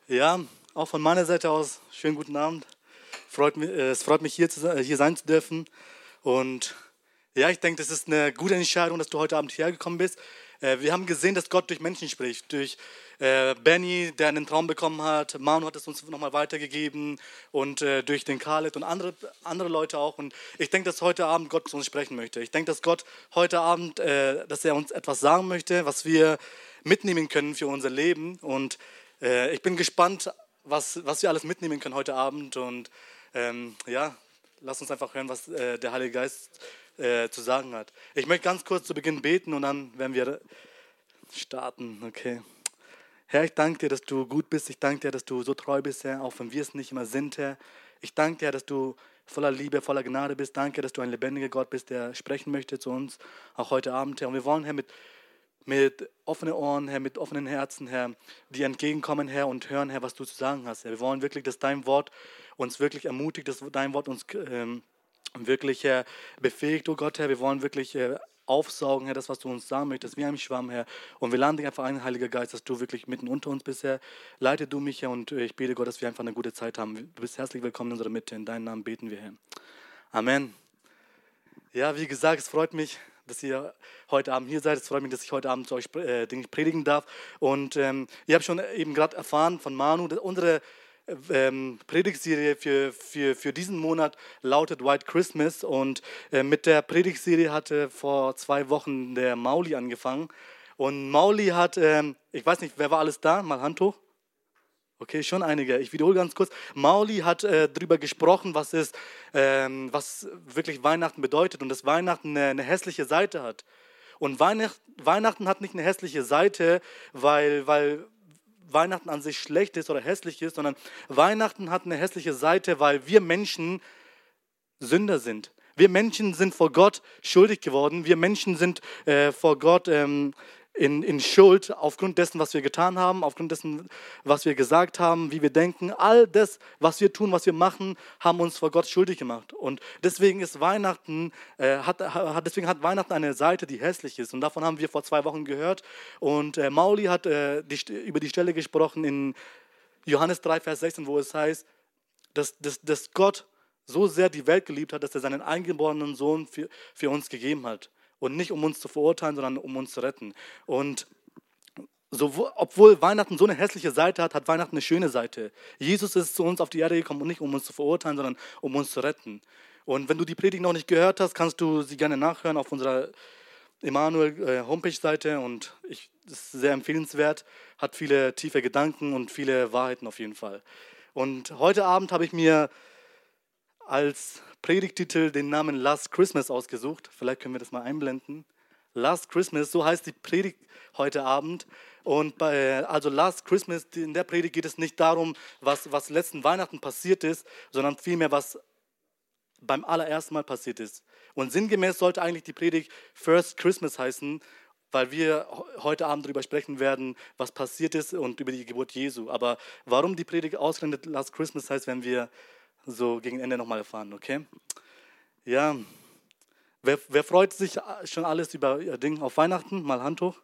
Ja, auch von meiner Seite aus, schönen guten Abend. Es freut mich, hier sein zu dürfen. Und ja, ich denke, das ist eine gute Entscheidung, dass du heute Abend hierher gekommen bist. Wir haben gesehen, dass Gott durch Menschen spricht. Durch Benny, der einen Traum bekommen hat. Manu hat es uns nochmal weitergegeben. Und durch den Khaled und andere Leute auch. Und ich denke, dass heute Abend Gott zu uns sprechen möchte. Ich denke, dass Gott heute Abend, dass er uns etwas sagen möchte, was wir mitnehmen können für unser Leben. Und ich bin gespannt, was wir alles mitnehmen können heute Abend. Und ja, lass uns einfach hören, was der Heilige Geist zu sagen hat. Ich möchte ganz kurz zu Beginn beten und dann werden wir starten. Okay. Herr, ich danke dir, dass du gut bist. Ich danke dir, dass du so treu bist, Herr, auch wenn wir es nicht immer sind, Herr. Ich danke dir, dass du voller Liebe, voller Gnade bist. Danke, dass du ein lebendiger Gott bist, der sprechen möchte zu uns, auch heute Abend, Herr. Und wir wollen, Herr, mit offenen Ohren, Herr, mit offenen Herzen, Herr, dir entgegenkommen, Herr, und hören, Herr, was du zu sagen hast. Herr. Wir wollen wirklich, dass dein Wort uns wirklich ermutigt, dass dein Wort uns wirklich, Herr, befähigt, oh Gott, Herr. Wir wollen wirklich aufsaugen, Herr, das, was du uns sagen möchtest, wie ein Schwamm, Herr. Und wir laden dich einfach ein, Heiliger Geist, dass du wirklich mitten unter uns bist, Herr. Leite du mich, Herr, und ich bete, Gott, dass wir einfach eine gute Zeit haben. Du bist herzlich willkommen in unserer Mitte. In deinem Namen beten wir, Herr. Amen. Ja, wie gesagt, es freut mich, dass ihr heute Abend hier seid. Es freut mich, dass ich heute Abend zu euch Dinge predigen darf. Und ihr habt schon eben gerade erfahren von Manu, dass unsere Predigtserie für diesen Monat lautet White Christmas. Und mit der Predigtserie hatte vor 2 Wochen der Mauli angefangen. Und Mauli hat, ich weiß nicht, wer war alles da? Mal Hand hoch. Okay, schon einige. Ich wiederhole ganz kurz. Mauli hat darüber gesprochen, was wirklich Weihnachten bedeutet und dass Weihnachten eine hässliche Seite hat. Und Weihnachten hat nicht eine hässliche Seite, weil Weihnachten an sich schlecht ist oder hässlich ist, sondern Weihnachten hat eine hässliche Seite, weil wir Menschen Sünder sind. Wir Menschen sind vor Gott schuldig geworden. Wir Menschen sind vor Gott in Schuld aufgrund dessen, was wir getan haben, aufgrund dessen, was wir gesagt haben, wie wir denken. All das, was wir tun, was wir machen, haben uns vor Gott schuldig gemacht. Und deswegen ist deswegen hat Weihnachten eine Seite, die hässlich ist. Und davon haben wir vor 2 Wochen gehört. Und Mauli hat über die Stelle gesprochen in Johannes 3, Vers 16, wo es heißt, dass Gott so sehr die Welt geliebt hat, dass er seinen eingeborenen Sohn für uns gegeben hat. Und nicht um uns zu verurteilen, sondern um uns zu retten. Und obwohl Weihnachten so eine hässliche Seite hat, hat Weihnachten eine schöne Seite. Jesus ist zu uns auf die Erde gekommen, und nicht um uns zu verurteilen, sondern um uns zu retten. Und wenn du die Predigt noch nicht gehört hast, kannst du sie gerne nachhören auf unserer Emanuel-Homepage-Seite. Und das ist sehr empfehlenswert, hat viele tiefe Gedanken und viele Wahrheiten auf jeden Fall. Und heute Abend habe ich mir als Predigtitel den Namen Last Christmas ausgesucht. Vielleicht können wir das mal einblenden. Last Christmas, so heißt die Predigt heute Abend. Und also Last Christmas, in der Predigt geht es nicht darum, was letzten Weihnachten passiert ist, sondern vielmehr, was beim allerersten Mal passiert ist. Und sinngemäß sollte eigentlich die Predigt First Christmas heißen, weil wir heute Abend darüber sprechen werden, was passiert ist und über die Geburt Jesu. Aber warum die Predigt ausgerechnet Last Christmas heißt, werden wir so gegen Ende nochmal erfahren, okay? Ja, wer freut sich schon alles über Dinge auf Weihnachten? Mal Hand hoch.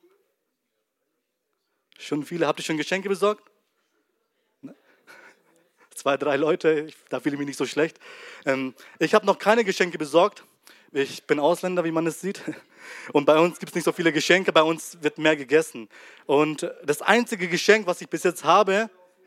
Schon viele. Habt ihr schon Geschenke besorgt? 2, 3 Leute, da fühle ich mich nicht so schlecht. Ich habe noch keine Geschenke besorgt. Ich bin Ausländer, wie man es sieht. Und bei uns gibt es nicht so viele Geschenke, bei uns wird mehr gegessen. Und das einzige Geschenk, was ich bis jetzt habe,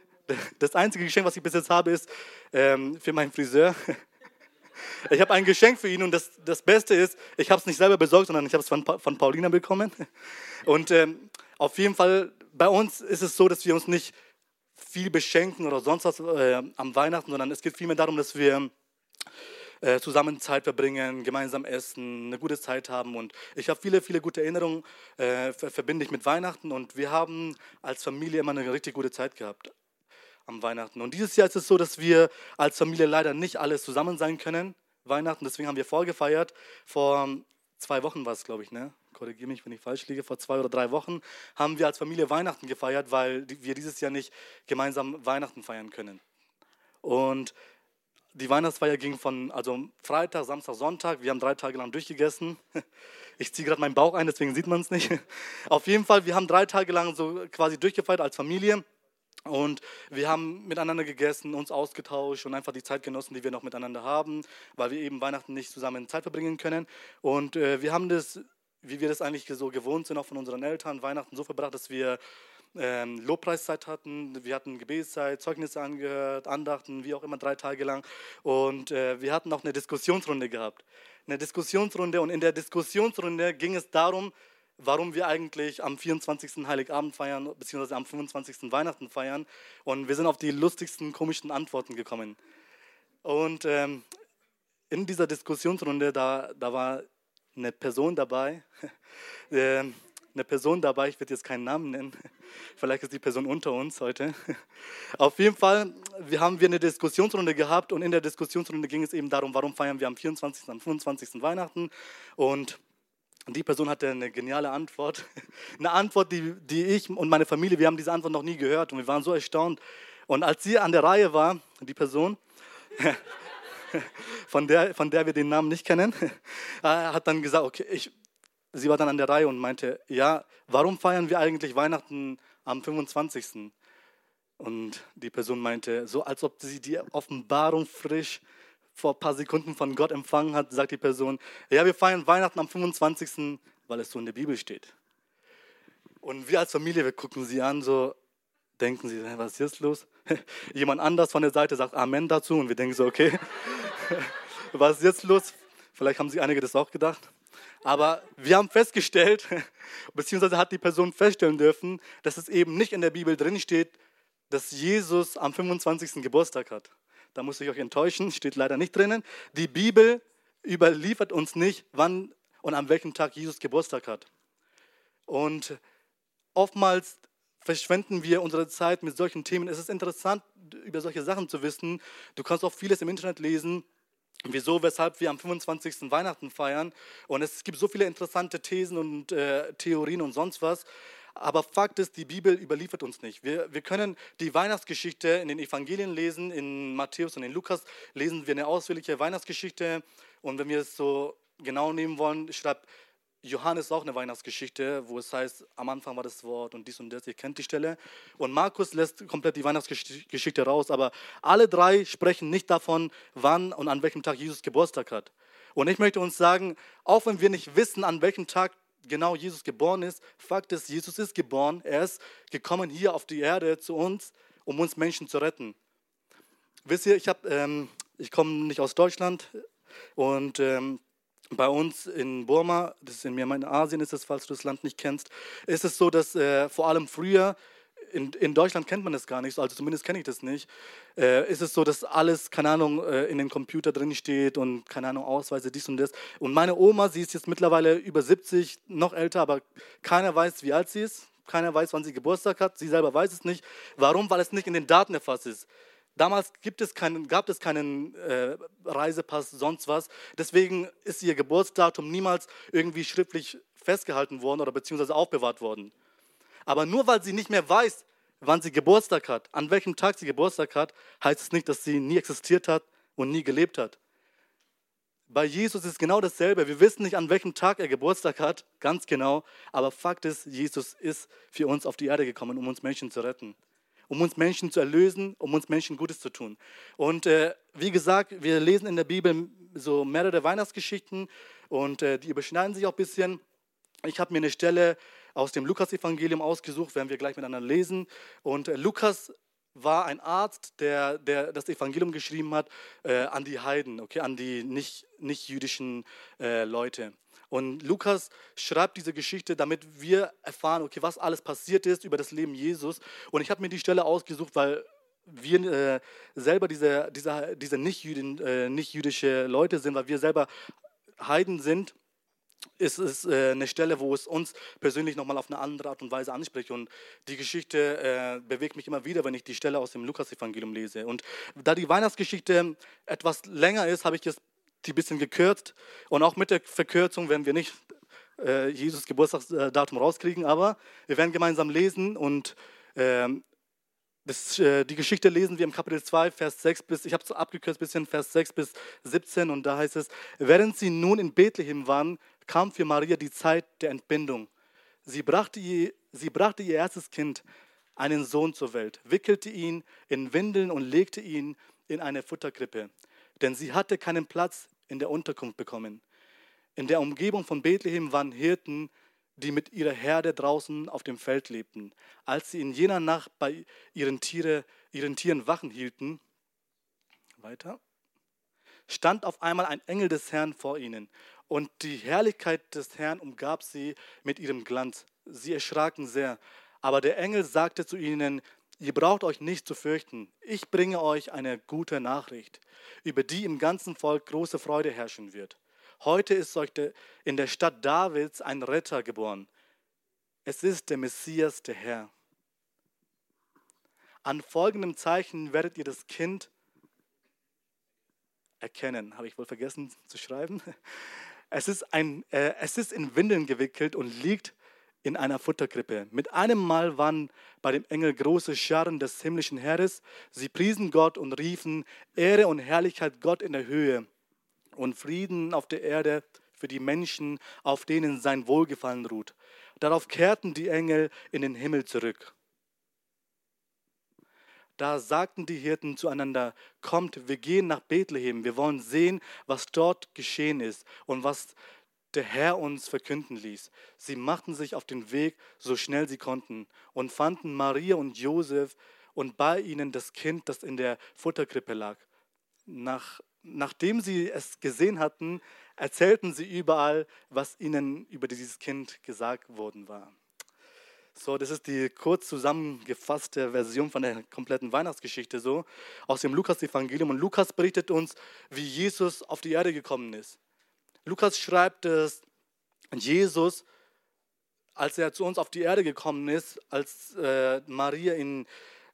ist für meinen Friseur. Ich habe ein Geschenk für ihn und das Beste ist, ich habe es nicht selber besorgt, sondern ich habe es von Paulina bekommen. Und auf jeden Fall, bei uns ist es so, dass wir uns nicht viel beschenken oder sonst was am Weihnachten, sondern es geht vielmehr darum, dass wir zusammen Zeit verbringen, gemeinsam essen, eine gute Zeit haben. Und ich habe viele, viele gute Erinnerungen, verbinde ich mit Weihnachten. Und wir haben als Familie immer eine richtig gute Zeit gehabt am Weihnachten. Und dieses Jahr ist es so, dass wir als Familie leider nicht alle zusammen sein können, Weihnachten. Deswegen haben wir vorgefeiert. Vor 2 Wochen war es, glaube ich, ne? Korrigiere mich, wenn ich falsch liege. Vor 2 oder 3 Wochen haben wir als Familie Weihnachten gefeiert, weil wir dieses Jahr nicht gemeinsam Weihnachten feiern können. Und die Weihnachtsfeier ging von Freitag, Samstag, Sonntag. Wir haben 3 Tage lang durchgegessen. Ich ziehe gerade meinen Bauch ein, deswegen sieht man es nicht. Auf jeden Fall, wir haben 3 Tage lang so quasi durchgefeiert als Familie. Und wir haben miteinander gegessen, uns ausgetauscht und einfach die Zeit genossen, die wir noch miteinander haben, weil wir eben Weihnachten nicht zusammen Zeit verbringen können. Und wir haben das, wie wir das eigentlich so gewohnt sind, auch von unseren Eltern, Weihnachten so verbracht, dass wir Lobpreiszeit hatten. Wir hatten Gebetszeit, Zeugnisse angehört, Andachten, wie auch immer, 3 Tage lang. Und wir hatten auch eine Diskussionsrunde gehabt. Eine Diskussionsrunde, und in der Diskussionsrunde ging es darum, warum wir eigentlich am 24. Heiligabend feiern, beziehungsweise am 25. Weihnachten feiern. Und wir sind auf die lustigsten, komischen Antworten gekommen. Und in dieser Diskussionsrunde, da war eine Person dabei, ich werde jetzt keinen Namen nennen, vielleicht ist die Person unter uns heute. Auf jeden Fall haben wir eine Diskussionsrunde gehabt, und in der Diskussionsrunde ging es eben darum, warum feiern wir am 24., am 25. Weihnachten. Und die Person hatte eine geniale Antwort. Eine Antwort, die ich und meine Familie, wir haben diese Antwort noch nie gehört, und wir waren so erstaunt. Und als sie an der Reihe war, die Person, von der wir den Namen nicht kennen, hat dann gesagt, okay, sie war dann an der Reihe und meinte, ja, warum feiern wir eigentlich Weihnachten am 25.? Und die Person meinte, so als ob sie die Offenbarung frisch vor ein paar Sekunden von Gott empfangen hat, sagt die Person, ja, wir feiern Weihnachten am 25., weil es so in der Bibel steht. Und wir als Familie, wir gucken sie an, so denken sie, was ist jetzt los? Jemand anders von der Seite sagt Amen dazu, und wir denken so, okay, was ist jetzt los? Vielleicht haben sich einige das auch gedacht. Aber wir haben festgestellt, beziehungsweise hat die Person feststellen dürfen, dass es eben nicht in der Bibel drin steht, dass Jesus am 25. Geburtstag hat. Da muss ich euch enttäuschen, steht leider nicht drinnen. Die Bibel überliefert uns nicht, wann und an welchem Tag Jesus Geburtstag hat. Und oftmals verschwenden wir unsere Zeit mit solchen Themen. Es ist interessant, über solche Sachen zu wissen. Du kannst auch vieles im Internet lesen, wieso, weshalb wir am 25. Weihnachten feiern. Und es gibt so viele interessante Thesen und Theorien und sonst was. Aber Fakt ist, die Bibel überliefert uns nicht. Wir können die Weihnachtsgeschichte in den Evangelien lesen, in Matthäus und in Lukas lesen wir eine ausführliche Weihnachtsgeschichte. Und wenn wir es so genau nehmen wollen, schreibt Johannes auch eine Weihnachtsgeschichte, wo es heißt, am Anfang war das Wort und dies und das, ihr kennt die Stelle. Und Markus lässt komplett die Weihnachtsgeschichte raus, aber alle 3 sprechen nicht davon, wann und an welchem Tag Jesus Geburtstag hat. Und ich möchte uns sagen, auch wenn wir nicht wissen, an welchem Tag genau Jesus geboren ist, Fakt ist, Jesus ist geboren, er ist gekommen hier auf die Erde zu uns, um uns Menschen zu retten. Wisst ihr, ich komme nicht aus Deutschland, und bei uns in Burma, das ist in Myanmar, Asien ist es, falls du das Land nicht kennst, ist es so, dass vor allem früher, in Deutschland kennt man das gar nicht, also zumindest kenne ich das nicht, ist es so, dass alles, keine Ahnung, in den Computer drin steht und, keine Ahnung, Ausweise, dies und das. Und meine Oma, sie ist jetzt mittlerweile über 70, noch älter, aber keiner weiß, wie alt sie ist, keiner weiß, wann sie Geburtstag hat, sie selber weiß es nicht. Warum? Weil es nicht in den Daten erfasst ist. Damals gab es keinen Reisepass, sonst was. Deswegen ist ihr Geburtsdatum niemals irgendwie schriftlich festgehalten worden oder beziehungsweise aufbewahrt worden. Aber nur weil sie nicht mehr weiß, wann sie Geburtstag hat, an welchem Tag sie Geburtstag hat, heißt es nicht, dass sie nie existiert hat und nie gelebt hat. Bei Jesus ist genau dasselbe. Wir wissen nicht, an welchem Tag er Geburtstag hat, ganz genau. Aber Fakt ist, Jesus ist für uns auf die Erde gekommen, um uns Menschen zu retten. Um uns Menschen zu erlösen, um uns Menschen Gutes zu tun. Und wie gesagt, wir lesen in der Bibel so mehrere Weihnachtsgeschichten, und die überschneiden sich auch ein bisschen. Ich habe mir eine Stelle aus dem Lukas-Evangelium ausgesucht, werden wir gleich miteinander lesen. Und Lukas war ein Arzt, der das Evangelium geschrieben hat an die Heiden, okay, an die nicht jüdischen Leute. Und Lukas schreibt diese Geschichte, damit wir erfahren, okay, was alles passiert ist über das Leben Jesus. Und ich habe mir die Stelle ausgesucht, weil wir selber diese nicht-jüdische Leute sind, weil wir selber Heiden sind. Ist es eine Stelle, wo es uns persönlich nochmal auf eine andere Art und Weise anspricht. Und die Geschichte bewegt mich immer wieder, wenn ich die Stelle aus dem Lukas-Evangelium lese. Und da die Weihnachtsgeschichte etwas länger ist, habe ich jetzt die ein bisschen gekürzt. Und auch mit der Verkürzung werden wir nicht Jesus Geburtstagsdatum rauskriegen, aber wir werden gemeinsam lesen. Und die Geschichte lesen wir im Kapitel 2, Vers 6 bis, ich habe es abgekürzt, bisschen Vers 6 bis 17. Und da heißt es, während sie nun in Bethlehem waren, kam für Maria die Zeit der Entbindung. Sie brachte ihr erstes Kind einen Sohn zur Welt, wickelte ihn in Windeln und legte ihn in eine Futterkrippe, denn sie hatte keinen Platz in der Unterkunft bekommen. In der Umgebung von Bethlehem waren Hirten, die mit ihrer Herde draußen auf dem Feld lebten. Als sie in jener Nacht bei ihren Tieren Wachen hielten, stand auf einmal ein Engel des Herrn vor ihnen, und die Herrlichkeit des Herrn umgab sie mit ihrem Glanz. Sie erschraken sehr, aber der Engel sagte zu ihnen: Ihr braucht euch nicht zu fürchten. Ich bringe euch eine gute Nachricht, über die im ganzen Volk große Freude herrschen wird. Heute ist euch in der Stadt Davids ein Retter geboren. Es ist der Messias, der Herr. An folgendem Zeichen werdet ihr das Kind erkennen. Habe ich wohl vergessen zu schreiben? Es ist in Windeln gewickelt und liegt in einer Futterkrippe. Mit einem Mal waren bei dem Engel große Scharen des himmlischen Heeres. Sie priesen Gott und riefen: Ehre und Herrlichkeit Gott in der Höhe und Frieden auf der Erde für die Menschen, auf denen sein Wohlgefallen ruht. Darauf kehrten die Engel in den Himmel zurück. Da sagten die Hirten zueinander: Kommt, wir gehen nach Bethlehem, wir wollen sehen, was dort geschehen ist und was der Herr uns verkünden ließ. Sie machten sich auf den Weg, so schnell sie konnten, und fanden Maria und Josef und bei ihnen das Kind, das in der Futterkrippe lag. Nachdem sie es gesehen hatten, erzählten sie überall, was ihnen über dieses Kind gesagt worden war. So, das ist die kurz zusammengefasste Version von der kompletten Weihnachtsgeschichte so aus dem Lukas-Evangelium. Und Lukas berichtet uns, wie Jesus auf die Erde gekommen ist. Lukas schreibt, dass Jesus, als er zu uns auf die Erde gekommen ist, als Maria ihn,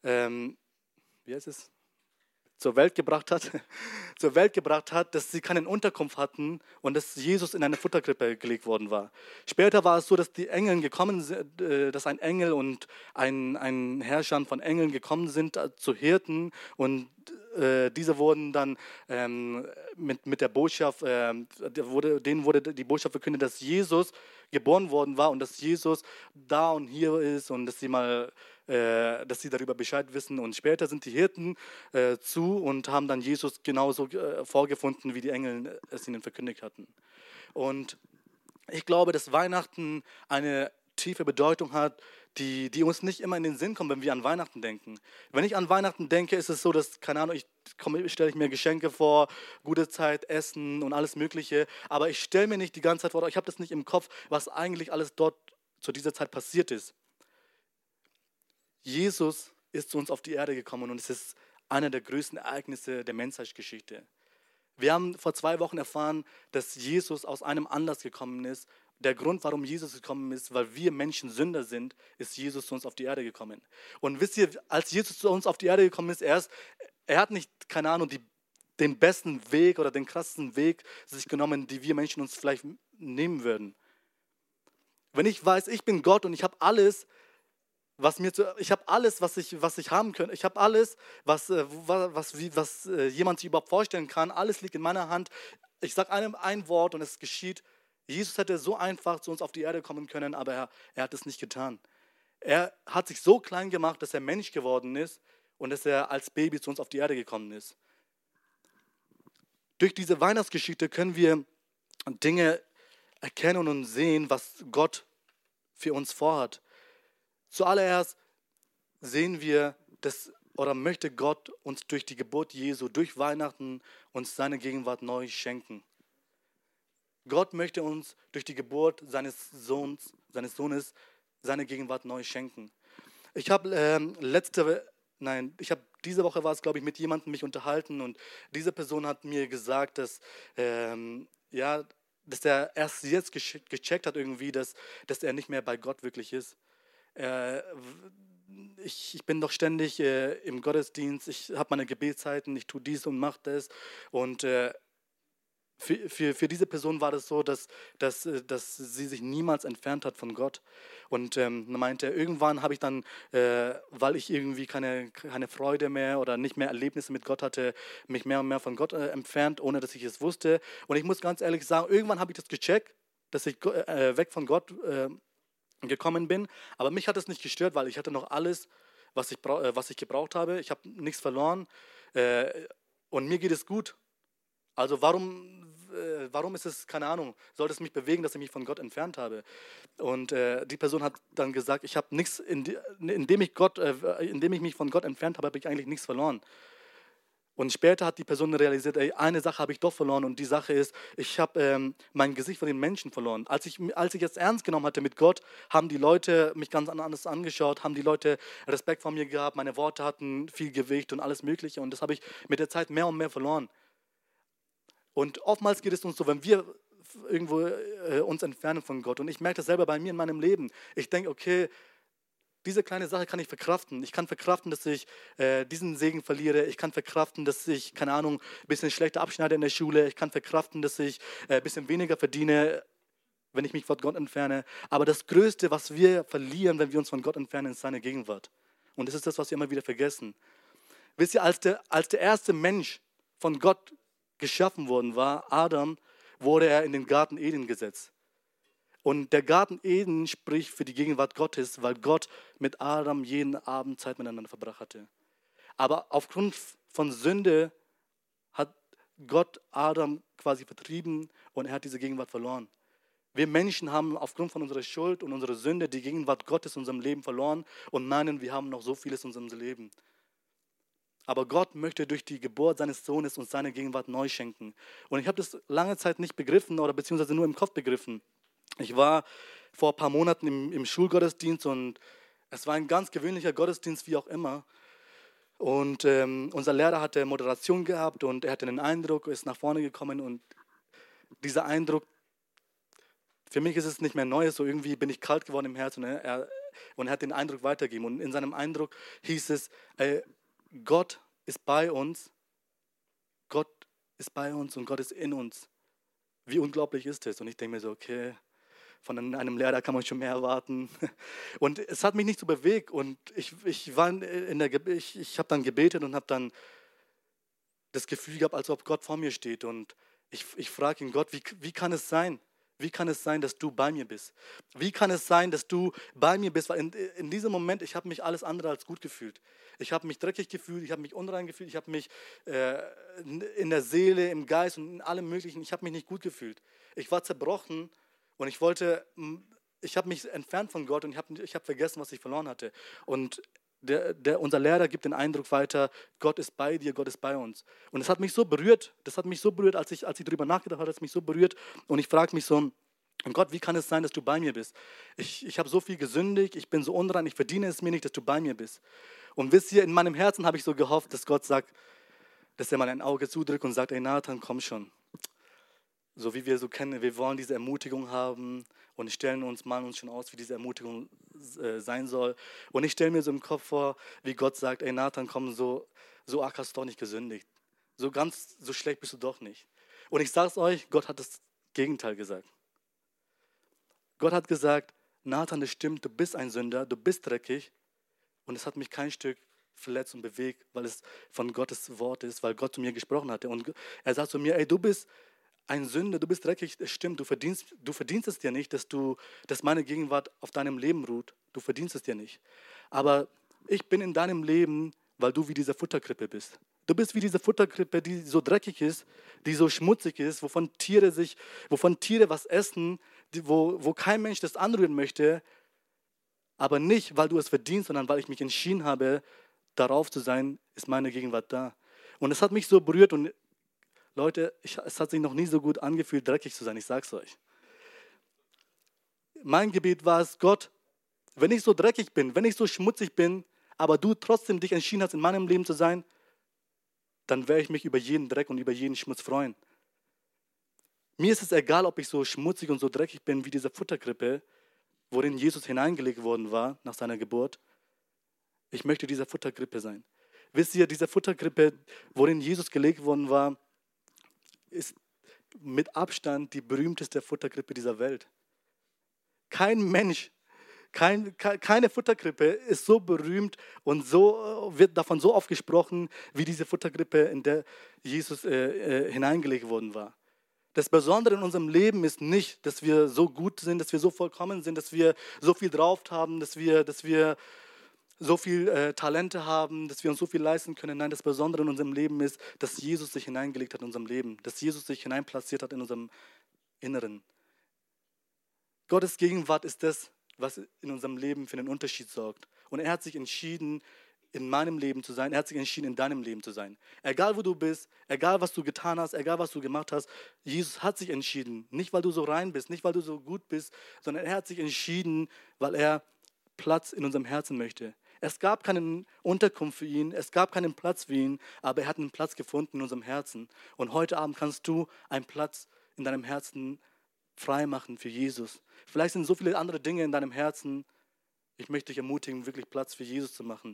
zur Welt gebracht hat, dass sie keine Unterkunft hatten und dass Jesus in eine Futterkrippe gelegt worden war. Später war es so, dass die Engel gekommen sind, dass ein Engel und ein Herrscher von Engeln gekommen sind zu Hirten, und diese wurden dann mit der Botschaft, denen wurde die Botschaft verkündet, dass Jesus geboren worden war und dass Jesus da und hier ist und dass sie darüber Bescheid wissen. Und später sind die Hirten zu und haben dann Jesus genauso vorgefunden, wie die Engel es ihnen verkündigt hatten. Und ich glaube, dass Weihnachten eine tiefe Bedeutung hat, die uns nicht immer in den Sinn kommt, wenn wir an Weihnachten denken. Wenn ich an Weihnachten denke, ist es so, dass, keine Ahnung, stelle ich mir Geschenke vor, gute Zeit, Essen und alles Mögliche, aber ich stelle mir nicht die ganze Zeit vor, ich habe das nicht im Kopf, was eigentlich alles dort zu dieser Zeit passiert ist. Jesus ist zu uns auf die Erde gekommen und es ist einer der größten Ereignisse der Menschheitsgeschichte. Wir haben vor 2 Wochen erfahren, dass Jesus aus einem Anlass gekommen ist. Der Grund, warum Jesus gekommen ist, weil wir Menschen Sünder sind, ist Jesus zu uns auf die Erde gekommen. Und wisst ihr, als Jesus zu uns auf die Erde gekommen ist, er hat nicht, keine Ahnung, den besten Weg oder den krassesten Weg sich genommen, die wir Menschen uns vielleicht nehmen würden. Wenn ich weiß, ich bin Gott und ich habe alles, was ich haben könnte. Ich habe alles, was jemand sich überhaupt vorstellen kann. Alles liegt in meiner Hand. Ich sage einem ein Wort und es geschieht. Jesus hätte so einfach zu uns auf die Erde kommen können, aber er hat es nicht getan. Er hat sich so klein gemacht, dass er Mensch geworden ist und dass er als Baby zu uns auf die Erde gekommen ist. Durch diese Weihnachtsgeschichte können wir Dinge erkennen und sehen, was Gott für uns vorhat. Zuallererst sehen wir, möchte Gott uns durch die Geburt Jesu, durch Weihnachten uns seine Gegenwart neu schenken. Gott möchte uns durch die Geburt seines Sohnes seine Gegenwart neu schenken. Ich habe diese Woche mit jemandem mich unterhalten und diese Person hat mir gesagt, dass er erst jetzt gecheckt hat irgendwie, dass er nicht mehr bei Gott wirklich ist. Ich bin doch ständig im Gottesdienst, ich habe meine Gebetszeiten, ich tue dies und mache das. Und für diese Person war das so, dass sie sich niemals entfernt hat von Gott. Und meinte, irgendwann habe ich dann, weil ich irgendwie keine Freude mehr oder nicht mehr Erlebnisse mit Gott hatte, mich mehr und mehr von Gott entfernt, ohne dass ich es wusste. Und ich muss ganz ehrlich sagen, irgendwann habe ich das gecheckt, dass ich weg von Gott gekommen bin. Aber mich hat es nicht gestört, weil ich hatte noch alles, was ich gebraucht habe. Ich habe nichts verloren und mir geht es gut. Also warum ist es, keine Ahnung, sollte es mich bewegen, dass ich mich von Gott entfernt habe? Und die Person hat dann gesagt, ich habe nichts, indem ich mich von Gott entfernt habe, habe ich eigentlich nichts verloren. Und später hat die Person realisiert, ey, eine Sache habe ich doch verloren und die Sache ist, ich habe mein Gesicht von den Menschen verloren. Als ich jetzt ernst genommen hatte mit Gott, haben die Leute mich ganz anders angeschaut, haben die Leute Respekt vor mir gehabt, meine Worte hatten viel Gewicht und alles Mögliche und das habe ich mit der Zeit mehr und mehr verloren. Und oftmals geht es uns so, wenn wir irgendwo uns entfernen von Gott und ich merke das selber bei mir in meinem Leben. Ich denke, okay, diese kleine Sache kann ich verkraften. Ich kann verkraften, dass ich diesen Segen verliere. Ich kann verkraften, dass ich, keine Ahnung, ein bisschen schlechter abschneide in der Schule. Ich kann verkraften, dass ich ein bisschen weniger verdiene, wenn ich mich von Gott entferne. Aber das Größte, was wir verlieren, wenn wir uns von Gott entfernen, ist seine Gegenwart. Und das ist das, was wir immer wieder vergessen. Wisst ihr, als der erste Mensch von Gott geschaffen worden war, Adam, wurde er in den Garten Eden gesetzt. Und der Garten Eden spricht für die Gegenwart Gottes, weil Gott mit Adam jeden Abend Zeit miteinander verbracht hatte. Aber aufgrund von Sünde hat Gott Adam quasi vertrieben und er hat diese Gegenwart verloren. Wir Menschen haben aufgrund von unserer Schuld und unserer Sünde die Gegenwart Gottes in unserem Leben verloren und meinen, wir haben noch so vieles in unserem Leben. Aber Gott möchte durch die Geburt seines Sohnes uns seine Gegenwart neu schenken. Und ich habe das lange Zeit nicht begriffen oder beziehungsweise nur im Kopf begriffen. Ich war vor ein paar Monaten im Schulgottesdienst und es war ein ganz gewöhnlicher Gottesdienst, wie auch immer. Und unser Lehrer hatte Moderation gehabt und er hatte den Eindruck, ist nach vorne gekommen und dieser Eindruck, für mich ist es nicht mehr neu, so irgendwie bin ich kalt geworden im Herzen und er hat den Eindruck weitergegeben. Und in seinem Eindruck hieß es, Gott ist bei uns, Gott ist bei uns und Gott ist in uns. Wie unglaublich ist das? Und ich denke mir so, okay, von einem Lehrer kann man schon mehr erwarten. Und es hat mich nicht so bewegt. Und ich habe dann gebetet und habe dann das Gefühl gehabt, als ob Gott vor mir steht. Und ich frage ihn, Gott, wie kann es sein? Wie kann es sein, dass du bei mir bist? Wie kann es sein, dass du bei mir bist? Weil in diesem Moment, ich habe mich alles andere als gut gefühlt. Ich habe mich dreckig gefühlt, ich habe mich unrein gefühlt, ich habe mich in der Seele, im Geist und in allem Möglichen, ich habe mich nicht gut gefühlt. Ich war zerbrochen und ich habe mich entfernt von Gott und ich habe vergessen, was ich verloren hatte. Und unser Lehrer gibt den Eindruck weiter, Gott ist bei dir, Gott ist bei uns. Und das hat mich so berührt, als ich darüber nachgedacht habe, hat es mich so berührt. Und ich frage mich so, Gott, wie kann es sein, dass du bei mir bist? Ich habe so viel gesündigt, ich bin so unrein, ich verdiene es mir nicht, dass du bei mir bist. Und wisst ihr, in meinem Herzen habe ich so gehofft, dass Gott sagt, dass er mal ein Auge zudrückt und sagt, ey Nathan, komm schon. So wie wir so kennen, wir wollen diese Ermutigung haben und stellen uns schon aus, wie diese Ermutigung sein soll. Und ich stelle mir so im Kopf vor, wie Gott sagt, ey Nathan, komm, so arg hast du doch nicht gesündigt. So schlecht bist du doch nicht. Und ich sage es euch, Gott hat das Gegenteil gesagt. Gott hat gesagt, Nathan, das stimmt, du bist ein Sünder, du bist dreckig. Und es hat mich kein Stück verletzt und bewegt, weil es von Gottes Wort ist, weil Gott zu mir gesprochen hatte. Und er sagt zu mir, ey, du bist ein Sünder, du bist dreckig, es stimmt, du verdienst es dir nicht, dass meine Gegenwart auf deinem Leben ruht. Du verdienst es dir nicht. Aber ich bin in deinem Leben, weil du wie diese Futterkrippe bist. Du bist wie diese Futterkrippe, die so dreckig ist, die so schmutzig ist, wovon Tiere was essen, wo kein Mensch das anrühren möchte, aber nicht, weil du es verdienst, sondern weil ich mich entschieden habe, darauf zu sein, ist meine Gegenwart da. Und es hat mich so berührt und Leute, es hat sich noch nie so gut angefühlt, dreckig zu sein, ich sag's euch. Mein Gebet war es, Gott, wenn ich so dreckig bin, wenn ich so schmutzig bin, aber du trotzdem dich entschieden hast, in meinem Leben zu sein, dann werde ich mich über jeden Dreck und über jeden Schmutz freuen. Mir ist es egal, ob ich so schmutzig und so dreckig bin wie diese Futterkrippe, worin Jesus hineingelegt worden war nach seiner Geburt. Ich möchte diese Futterkrippe sein. Wisst ihr, diese Futterkrippe, worin Jesus gelegt worden war, ist mit Abstand die berühmteste Futterkrippe dieser Welt. Kein Mensch, keine Futterkrippe ist so berühmt und wird davon so oft gesprochen, wie diese Futterkrippe, in der Jesus hineingelegt worden war. Das Besondere in unserem Leben ist nicht, dass wir so gut sind, dass wir so vollkommen sind, dass wir so viel drauf haben, dass wir so viel Talente haben, dass wir uns so viel leisten können. Nein, das Besondere in unserem Leben ist, dass Jesus sich hineingelegt hat in unserem Leben, dass Jesus sich hineinplatziert hat in unserem Inneren. Gottes Gegenwart ist das, was in unserem Leben für einen Unterschied sorgt. Und er hat sich entschieden, in meinem Leben zu sein. Er hat sich entschieden, in deinem Leben zu sein. Egal wo du bist, egal was du getan hast, egal was du gemacht hast, Jesus hat sich entschieden. Nicht, weil du so rein bist, nicht, weil du so gut bist, sondern er hat sich entschieden, weil er Platz in unserem Herzen möchte. Es gab keine Unterkunft für ihn, es gab keinen Platz für ihn, aber er hat einen Platz gefunden in unserem Herzen. Und heute Abend kannst du einen Platz in deinem Herzen freimachen für Jesus. Vielleicht sind so viele andere Dinge in deinem Herzen. Ich möchte dich ermutigen, wirklich Platz für Jesus zu machen.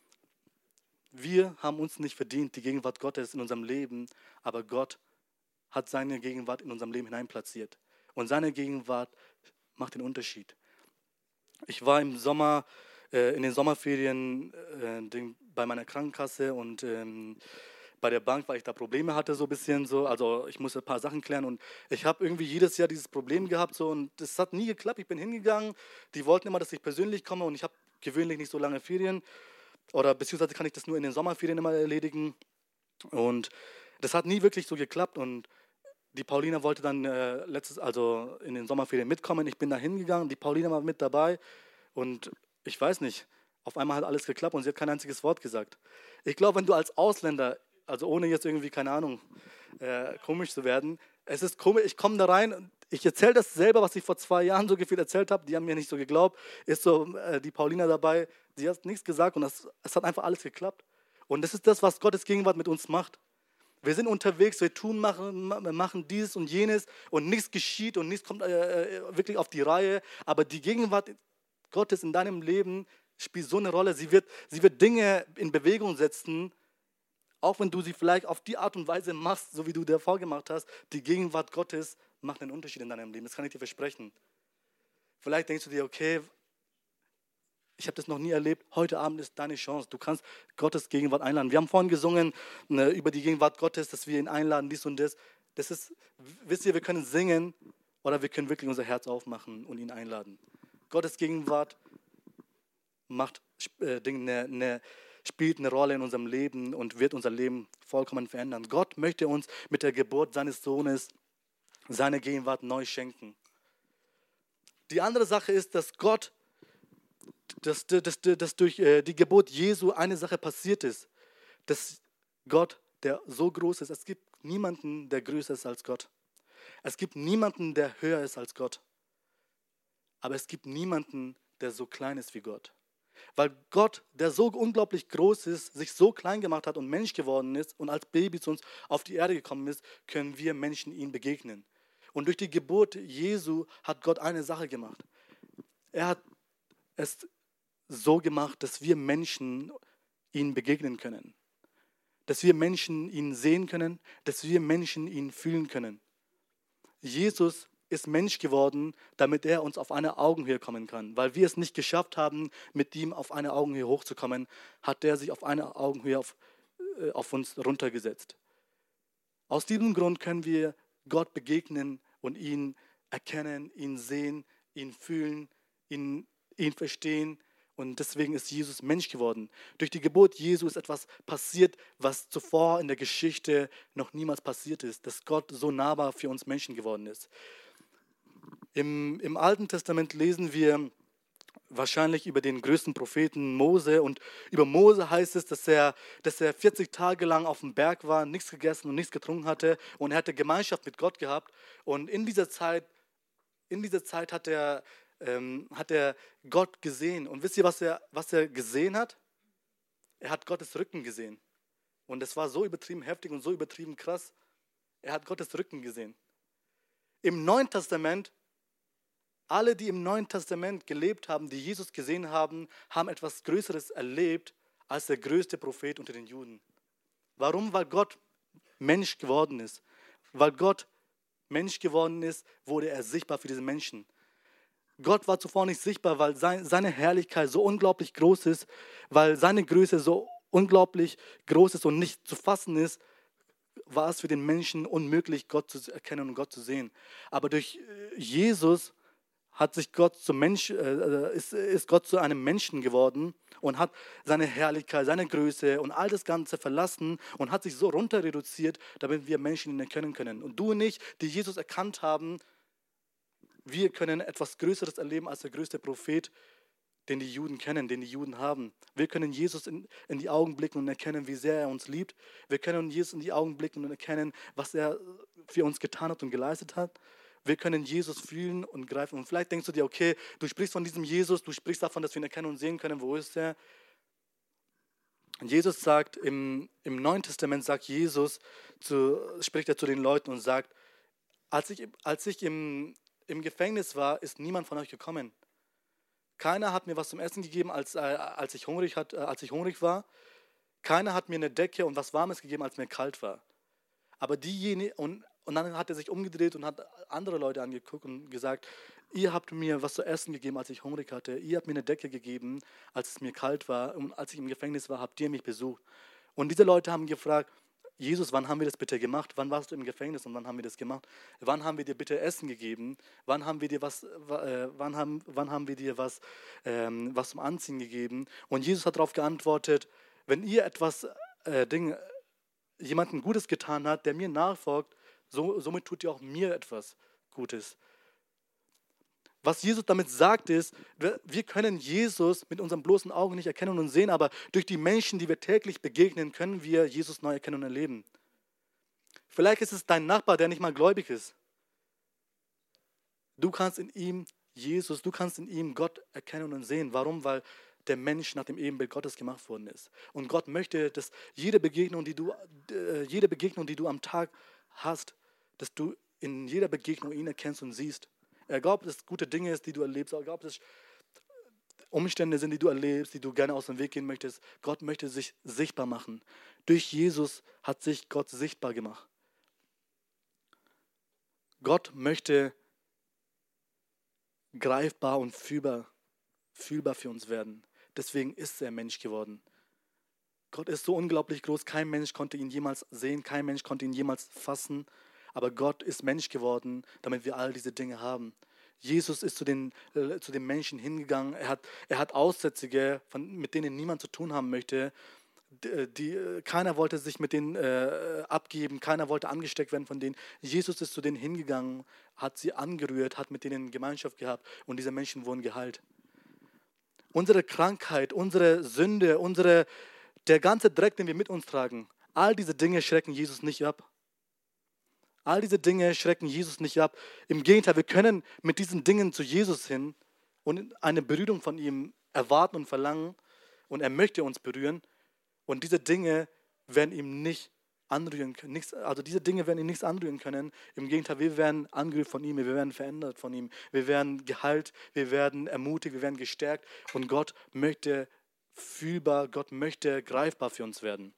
Wir haben uns nicht verdient, die Gegenwart Gottes in unserem Leben, aber Gott hat seine Gegenwart in unserem Leben hineinplatziert. Und seine Gegenwart macht den Unterschied. Ich war im Sommer, in den Sommerferien bei meiner Krankenkasse und bei der Bank, weil ich da Probleme hatte, so ein bisschen so. Also ich musste ein paar Sachen klären und ich habe irgendwie jedes Jahr dieses Problem gehabt so, und das hat nie geklappt. Ich bin hingegangen, die wollten immer, dass ich persönlich komme und ich habe gewöhnlich nicht so lange Ferien. Oder beziehungsweise kann ich das nur in den Sommerferien immer erledigen. Und das hat nie wirklich so geklappt. Und die Paulina wollte dann also in den Sommerferien mitkommen. Ich bin da hingegangen, die Paulina war mit dabei. Und ich weiß nicht, auf einmal hat alles geklappt und sie hat kein einziges Wort gesagt. Ich glaube, wenn du als Ausländer, also ohne jetzt irgendwie, keine Ahnung, komisch zu werden, es ist komisch, ich komme da rein und ich erzähle das selber, was ich vor 2 Jahren so gefühlt erzählt habe, die haben mir nicht so geglaubt, ist so die Paulina dabei, sie hat nichts gesagt und es hat einfach alles geklappt. Und das ist das, was Gottes Gegenwart mit uns macht. Wir sind unterwegs, wir machen dieses und jenes und nichts geschieht und nichts kommt wirklich auf die Reihe, aber die Gegenwart Gottes in deinem Leben spielt so eine Rolle, sie wird Dinge in Bewegung setzen, auch wenn du sie vielleicht auf die Art und Weise machst, so wie du davor gemacht hast, die Gegenwart Gottes macht einen Unterschied in deinem Leben. Das kann ich dir versprechen. Vielleicht denkst du dir, okay, ich habe das noch nie erlebt. Heute Abend ist deine Chance. Du kannst Gottes Gegenwart einladen. Wir haben vorhin gesungen über die Gegenwart Gottes, dass wir ihn einladen, dies und das. Das ist, wisst ihr, wir können singen oder wir können wirklich unser Herz aufmachen und ihn einladen. Gottes Gegenwart spielt eine Rolle in unserem Leben und wird unser Leben vollkommen verändern. Gott möchte uns mit der Geburt seines Sohnes seine Gegenwart neu schenken. Die andere Sache ist, dass Gott, dass durch die Geburt Jesu eine Sache passiert ist. Dass Gott, der so groß ist, es gibt niemanden, der größer ist als Gott. Es gibt niemanden, der höher ist als Gott. Aber es gibt niemanden, der so klein ist wie Gott. Weil Gott, der so unglaublich groß ist, sich so klein gemacht hat und Mensch geworden ist und als Baby zu uns auf die Erde gekommen ist, können wir Menschen ihm begegnen. Und durch die Geburt Jesu hat Gott eine Sache gemacht. Er hat es so gemacht, dass wir Menschen ihm begegnen können. Dass wir Menschen ihn sehen können, dass wir Menschen ihn fühlen können. Jesus ist Mensch geworden, damit er uns auf eine Augenhöhe kommen kann. Weil wir es nicht geschafft haben, mit ihm auf eine Augenhöhe hochzukommen, hat er sich auf eine Augenhöhe auf uns runtergesetzt. Aus diesem Grund können wir Gott begegnen und ihn erkennen, ihn sehen, ihn fühlen, ihn verstehen. Und deswegen ist Jesus Mensch geworden. Durch die Geburt Jesu ist etwas passiert, was zuvor in der Geschichte noch niemals passiert ist, dass Gott so nahbar für uns Menschen geworden ist. Im Alten Testament lesen wir wahrscheinlich über den größten Propheten Mose. Und über Mose heißt es, dass er 40 Tage lang auf dem Berg war, nichts gegessen und nichts getrunken hatte. Und er hatte Gemeinschaft mit Gott gehabt. Und in dieser Zeit hat er Gott gesehen. Und wisst ihr, was er gesehen hat? Er hat Gottes Rücken gesehen. Und es war so übertrieben heftig und so übertrieben krass. Er hat Gottes Rücken gesehen. Im Neuen Testament, alle, die im Neuen Testament gelebt haben, die Jesus gesehen haben, haben etwas Größeres erlebt als der größte Prophet unter den Juden. Warum? Weil Gott Mensch geworden ist. Weil Gott Mensch geworden ist, wurde er sichtbar für diese Menschen. Gott war zuvor nicht sichtbar, weil seine Herrlichkeit so unglaublich groß ist, weil seine Größe so unglaublich groß ist und nicht zu fassen ist, war es für den Menschen unmöglich, Gott zu erkennen und Gott zu sehen. Aber durch Jesus hat sich Gott zum Mensch, ist Gott zu einem Menschen geworden und hat seine Herrlichkeit, seine Größe und all das Ganze verlassen und hat sich so runter reduziert, damit wir Menschen ihn erkennen können. Und du und ich, die Jesus erkannt haben, wir können etwas Größeres erleben als der größte Prophet, den die Juden kennen, den die Juden haben. Wir können Jesus in die Augen blicken und erkennen, wie sehr er uns liebt. Wir können Jesus in die Augen blicken und erkennen, was er für uns getan hat und geleistet hat. Wir können Jesus fühlen und greifen. Und vielleicht denkst du dir, okay, du sprichst von diesem Jesus, du sprichst davon, dass wir ihn erkennen und sehen können, wo ist er? Und Jesus sagt, im Neuen Testament spricht er zu den Leuten und sagt, als ich im Gefängnis war, ist niemand von euch gekommen. Keiner hat mir was zum Essen gegeben, als ich hungrig war. Keiner hat mir eine Decke und was Warmes gegeben, als mir kalt war. Aber und dann hat er sich umgedreht und hat andere Leute angeguckt und gesagt, ihr habt mir was zu essen gegeben, als ich hungrig hatte. Ihr habt mir eine Decke gegeben, als es mir kalt war. Und als ich im Gefängnis war, habt ihr mich besucht. Und diese Leute haben gefragt, Jesus, wann haben wir das bitte gemacht? Wann warst du im Gefängnis und wann haben wir das gemacht? Wann haben wir dir bitte Essen gegeben? Wann haben wir dir was zum Anziehen gegeben? Und Jesus hat darauf geantwortet, wenn ihr jemandem Gutes getan habt, der mir nachfolgt, somit tut ihr auch mir etwas Gutes. Was Jesus damit sagt ist, wir können Jesus mit unseren bloßen Augen nicht erkennen und sehen, aber durch die Menschen, die wir täglich begegnen, können wir Jesus neu erkennen und erleben. Vielleicht ist es dein Nachbar, der nicht mal gläubig ist. Du kannst in ihm Gott erkennen und sehen. Warum? Weil der Mensch nach dem Ebenbild Gottes gemacht worden ist. Und Gott möchte, dass jede Begegnung, die du am Tag hast, dass du in jeder Begegnung ihn erkennst und siehst. Egal, ob es gute Dinge ist, die du erlebst, egal, ob es Umstände sind, die du erlebst, die du gerne aus dem Weg gehen möchtest. Gott möchte sich sichtbar machen. Durch Jesus hat sich Gott sichtbar gemacht. Gott möchte greifbar und fühlbar für uns werden. Deswegen ist er Mensch geworden. Gott ist so unglaublich groß, kein Mensch konnte ihn jemals sehen, kein Mensch konnte ihn jemals fassen. Aber Gott ist Mensch geworden, damit wir all diese Dinge haben. Jesus ist zu den Menschen hingegangen. Er hat Aussätzige, mit denen niemand zu tun haben möchte. Keiner wollte sich mit denen abgeben, keiner wollte angesteckt werden von denen. Jesus ist zu denen hingegangen, hat sie angerührt, hat mit denen Gemeinschaft gehabt und diese Menschen wurden geheilt. Unsere Krankheit, unsere Sünde, der ganze Dreck, den wir mit uns tragen, all diese Dinge schrecken Jesus nicht ab. All diese Dinge schrecken Jesus nicht ab. Im Gegenteil, wir können mit diesen Dingen zu Jesus hin und eine Berührung von ihm erwarten und verlangen. Und er möchte uns berühren. Und diese Dinge werden ihm nicht anrühren können. Diese Dinge werden ihn nichts anrühren können. Im Gegenteil, wir werden angerührt von ihm, wir werden verändert von ihm. Wir werden geheilt, wir werden ermutigt, wir werden gestärkt. Und Gott möchte fühlbar, Gott möchte greifbar für uns werden.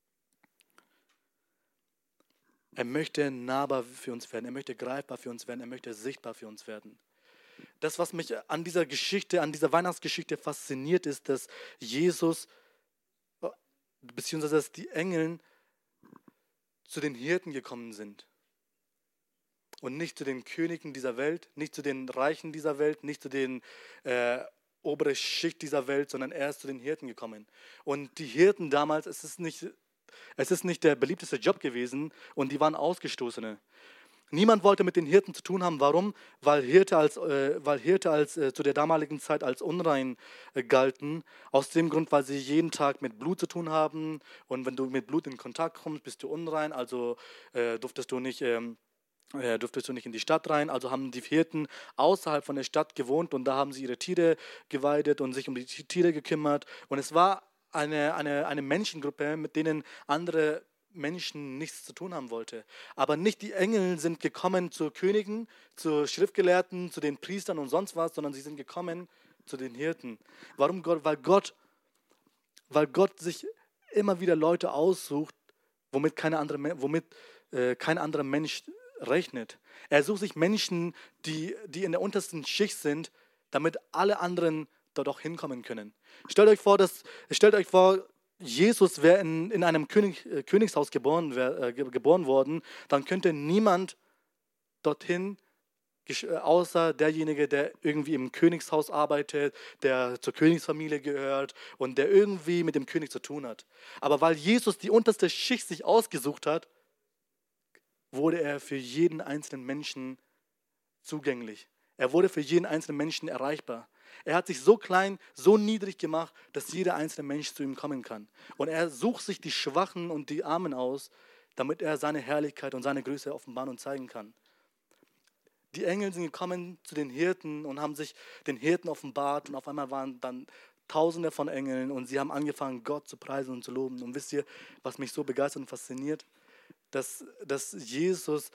Er möchte nahbar für uns werden, er möchte greifbar für uns werden, er möchte sichtbar für uns werden. Das, was mich an dieser Geschichte, an dieser Weihnachtsgeschichte fasziniert, ist, dass Jesus, beziehungsweise dass die Engel zu den Hirten gekommen sind. Und nicht zu den Königen dieser Welt, nicht zu den Reichen dieser Welt, nicht zu den oberen Schicht dieser Welt, sondern er ist zu den Hirten gekommen. Und die Hirten damals, es ist nicht der beliebteste Job gewesen und die waren Ausgestoßene. Niemand wollte mit den Hirten zu tun haben. Warum? Weil Hirte zu der damaligen Zeit als unrein galten. Aus dem Grund, weil sie jeden Tag mit Blut zu tun haben. Und wenn du mit Blut in Kontakt kommst, bist du unrein. Also durftest du nicht in die Stadt rein. Also haben die Hirten außerhalb von der Stadt gewohnt und da haben sie ihre Tiere geweidet und sich um die Tiere gekümmert. Und es war eine Menschengruppe, mit denen andere Menschen nichts zu tun haben wollte. Aber nicht die Engel sind gekommen zu Königen, zu Schriftgelehrten, zu den Priestern und sonst was, sondern sie sind gekommen zu den Hirten. Warum Gott? Weil Gott sich immer wieder Leute aussucht, womit kein anderer Mensch rechnet. Er sucht sich Menschen, die in der untersten Schicht sind, damit alle anderen dort auch hinkommen können. Stellt euch vor, Jesus wäre in einem Königshaus geboren worden, dann könnte niemand dorthin, außer derjenige, der irgendwie im Königshaus arbeitet, der zur Königsfamilie gehört und der irgendwie mit dem König zu tun hat. Aber weil Jesus die unterste Schicht sich ausgesucht hat, wurde er für jeden einzelnen Menschen zugänglich. Er wurde für jeden einzelnen Menschen erreichbar. Er hat sich so klein, so niedrig gemacht, dass jeder einzelne Mensch zu ihm kommen kann. Und er sucht sich die Schwachen und die Armen aus, damit er seine Herrlichkeit und seine Größe offenbaren und zeigen kann. Die Engel sind gekommen zu den Hirten und haben sich den Hirten offenbart und auf einmal waren dann Tausende von Engeln und sie haben angefangen, Gott zu preisen und zu loben. Und wisst ihr, was mich so begeistert und fasziniert? Dass Jesus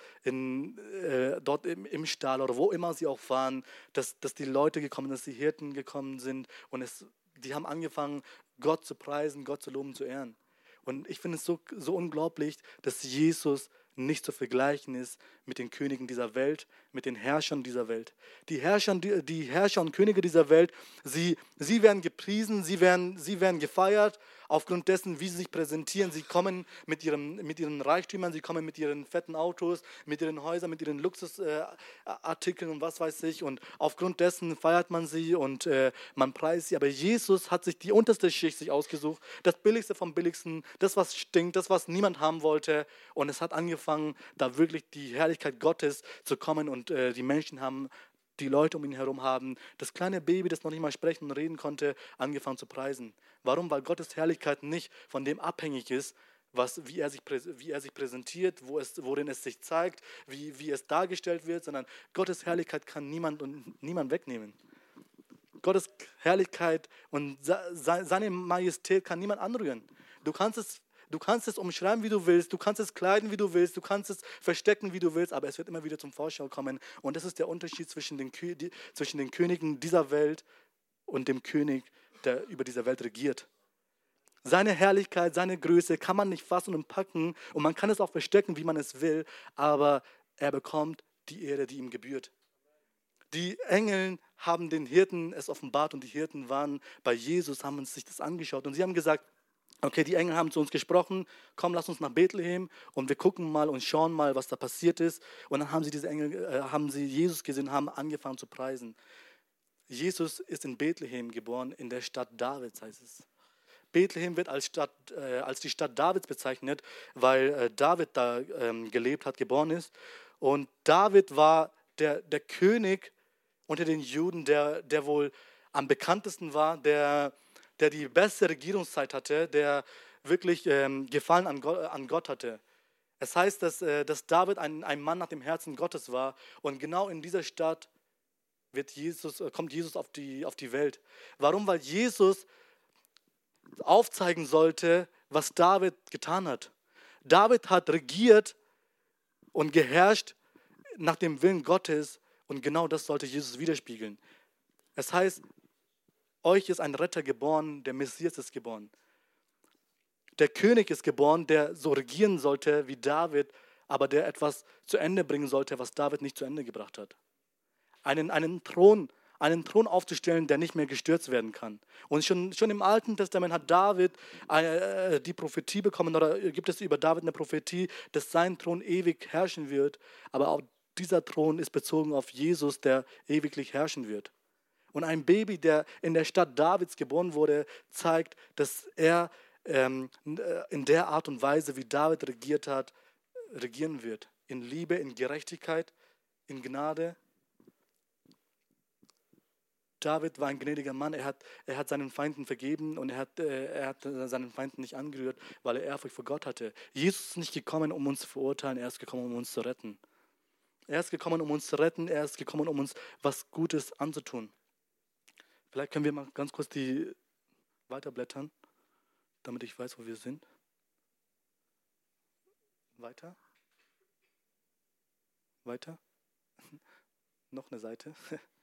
dort im Stall oder wo immer sie auch waren, dass die Leute gekommen sind, dass die Hirten gekommen sind und die haben angefangen, Gott zu preisen, Gott zu loben, zu ehren. Und ich finde es so unglaublich, dass Jesus nicht zu vergleichen ist mit den Königen dieser Welt, mit den Herrschern dieser Welt. Die Herrscher und Könige dieser Welt, sie werden gepriesen, sie werden gefeiert, aufgrund dessen, wie sie sich präsentieren. Sie kommen mit ihren Reichtümern, sie kommen mit ihren fetten Autos, mit ihren Häusern, mit ihren Luxusartikeln und was weiß ich. Und aufgrund dessen feiert man sie und man preist sie. Aber Jesus hat sich die unterste Schicht sich ausgesucht, das Billigste vom Billigsten, das, was stinkt, das, was niemand haben wollte. Und es hat angefangen, da wirklich die Herrlichkeit Gottes zu kommen und die Menschen haben, die Leute um ihn herum haben, das kleine Baby, das noch nicht mal sprechen und reden konnte, angefangen zu preisen. Warum? Weil Gottes Herrlichkeit nicht von dem abhängig ist, wie er sich präsentiert, worin es sich zeigt, wie es dargestellt wird, sondern Gottes Herrlichkeit kann niemand wegnehmen. Gottes Herrlichkeit und seine Majestät kann niemand anrühren. Du kannst es umschreiben, wie du willst, du kannst es kleiden, wie du willst, du kannst es verstecken, wie du willst, aber es wird immer wieder zum Vorschau kommen. Und das ist der Unterschied zwischen den Königen dieser Welt und dem König, der über diese Welt regiert. Seine Herrlichkeit, seine Größe kann man nicht fassen und packen und man kann es auch verstecken, wie man es will, aber er bekommt die Ehre, die ihm gebührt. Die Engel haben den Hirten es offenbart und die Hirten waren bei Jesus, haben sich das angeschaut und sie haben gesagt, okay, die Engel haben zu uns gesprochen, komm, lass uns nach Bethlehem und wir gucken mal und schauen mal, was da passiert ist. Und dann haben sie Jesus gesehen, haben angefangen zu preisen. Jesus ist in Bethlehem geboren, in der Stadt Davids heißt es. Bethlehem wird als die Stadt Davids bezeichnet, weil David da gelebt hat, geboren ist. Und David war der König unter den Juden, der wohl am bekanntesten war, der die beste Regierungszeit hatte, der wirklich Gefallen an Gott hatte. Es heißt, dass David ein Mann nach dem Herzen Gottes war und genau in dieser Stadt kommt Jesus auf die Welt. Warum? Weil Jesus aufzeigen sollte, was David getan hat. David hat regiert und geherrscht nach dem Willen Gottes und genau das sollte Jesus widerspiegeln. Es heißt, euch ist ein Retter geboren, der Messias ist geboren. Der König ist geboren, der so regieren sollte wie David, aber der etwas zu Ende bringen sollte, was David nicht zu Ende gebracht hat. Einen Thron aufzustellen, der nicht mehr gestürzt werden kann. Und schon im Alten Testament hat David die Prophetie bekommen, oder gibt es über David eine Prophetie, dass sein Thron ewig herrschen wird, aber auch dieser Thron ist bezogen auf Jesus, der ewiglich herrschen wird. Und ein Baby, der in der Stadt Davids geboren wurde, zeigt, dass er in der Art und Weise, wie David regiert hat, regieren wird. In Liebe, in Gerechtigkeit, in Gnade. David war ein gnädiger Mann, er hat seinen Feinden vergeben und er hat seinen Feinden nicht angerührt, weil er Ehrfurcht vor Gott hatte. Jesus ist nicht gekommen, um uns zu verurteilen, er ist gekommen, um uns zu retten. Er ist gekommen, um uns zu retten, er ist gekommen, um uns was Gutes anzutun. Vielleicht können wir mal ganz kurz die weiterblättern, damit ich weiß, wo wir sind. Weiter. Weiter. Noch eine Seite.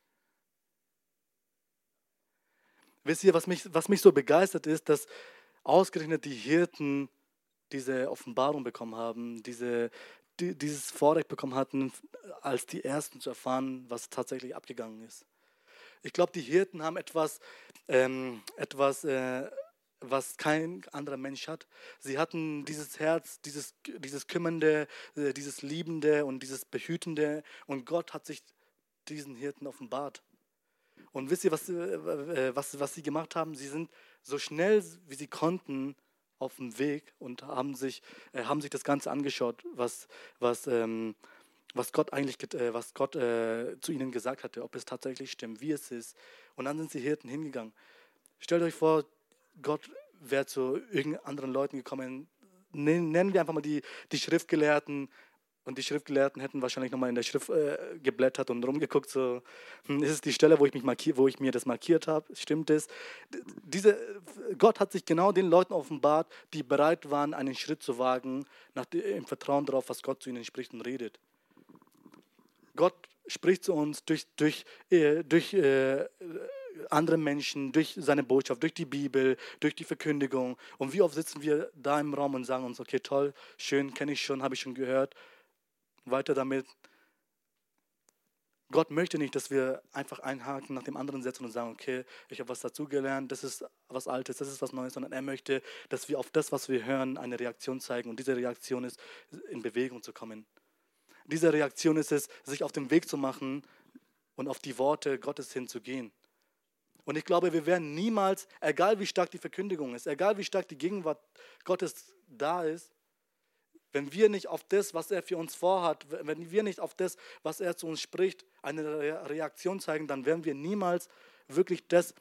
Wisst ihr, was mich so begeistert ist, dass ausgerechnet die Hirten diese Offenbarung bekommen haben, dieses Vorrecht bekommen hatten, als die Ersten zu erfahren, was tatsächlich abgegangen ist. Ich glaube, die Hirten haben etwas was kein anderer Mensch hat. Sie hatten dieses Herz, dieses Kümmernde, dieses Liebende und dieses Behütende. Und Gott hat sich diesen Hirten offenbart. Und wisst ihr, was sie gemacht haben? Sie sind so schnell, wie sie konnten, auf dem Weg und haben sich das Ganze angeschaut, was Gott eigentlich, was Gott zu ihnen gesagt hatte, ob es tatsächlich stimmt, wie es ist. Und dann sind die Hirten hingegangen. Stellt euch vor, Gott wäre zu irgendeinen anderen Leuten gekommen. Nennen wir einfach mal die Schriftgelehrten. Und die Schriftgelehrten hätten wahrscheinlich nochmal in der Schrift geblättert und rumgeguckt, so, ist es die Stelle, wo ich mir das markiert habe? Stimmt es? Gott hat sich genau den Leuten offenbart, die bereit waren, einen Schritt zu wagen, im Vertrauen darauf, was Gott zu ihnen spricht und redet. Gott spricht zu uns durch andere Menschen, durch seine Botschaft, durch die Bibel, durch die Verkündigung. Und wie oft sitzen wir da im Raum und sagen uns, okay, toll, schön, kenne ich schon, habe ich schon gehört. Weiter damit. Gott möchte nicht, dass wir einfach einen Haken nach dem anderen setzen und sagen, okay, ich habe was dazugelernt, das ist was Altes, das ist was Neues, sondern er möchte, dass wir auf das, was wir hören, eine Reaktion zeigen. Und diese Reaktion ist, in Bewegung zu kommen. Diese Reaktion ist es, sich auf den Weg zu machen und auf die Worte Gottes hinzugehen. Und ich glaube, wir werden niemals, egal wie stark die Verkündigung ist, egal wie stark die Gegenwart Gottes da ist, wenn wir nicht auf das, was er für uns vorhat, wenn wir nicht auf das, was er zu uns spricht, eine Reaktion zeigen, dann werden wir niemals wirklich das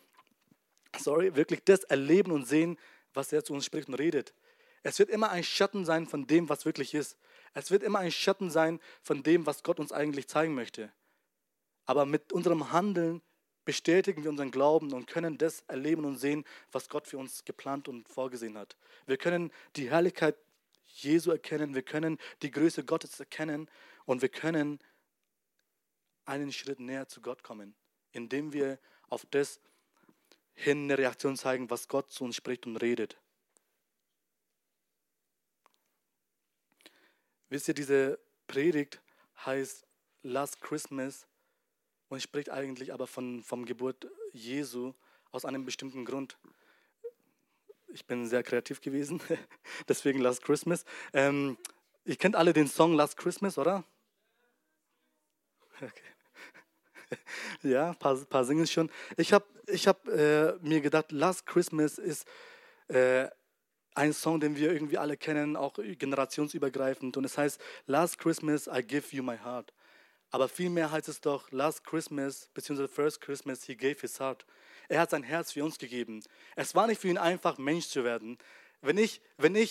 erleben und sehen, was er zu uns spricht und redet. Es wird immer ein Schatten sein von dem, was wirklich ist. Es wird immer ein Schatten sein von dem, was Gott uns eigentlich zeigen möchte. Aber mit unserem Handeln bestätigen wir unseren Glauben und können das erleben und sehen, was Gott für uns geplant und vorgesehen hat. Wir können die Herrlichkeit Jesu erkennen, wir können die Größe Gottes erkennen und wir können einen Schritt näher zu Gott kommen, indem wir auf das hin eine Reaktion zeigen, was Gott zu uns spricht und redet. Wisst ihr, diese Predigt heißt Last Christmas und spricht eigentlich aber vom Geburt Jesu aus einem bestimmten Grund. Ich bin sehr kreativ gewesen, deswegen Last Christmas. Ihr kennt alle den Song Last Christmas, oder? Okay. Ja, ein paar singen es schon. Ich hab mir gedacht, Last Christmas ist ein Song, den wir irgendwie alle kennen, auch generationsübergreifend. Und es heißt, Last Christmas, I give you my heart. Aber vielmehr heißt es doch, Last Christmas, beziehungsweise First Christmas, he gave his heart. Er hat sein Herz für uns gegeben. Es war nicht für ihn einfach, Mensch zu werden. Wenn ich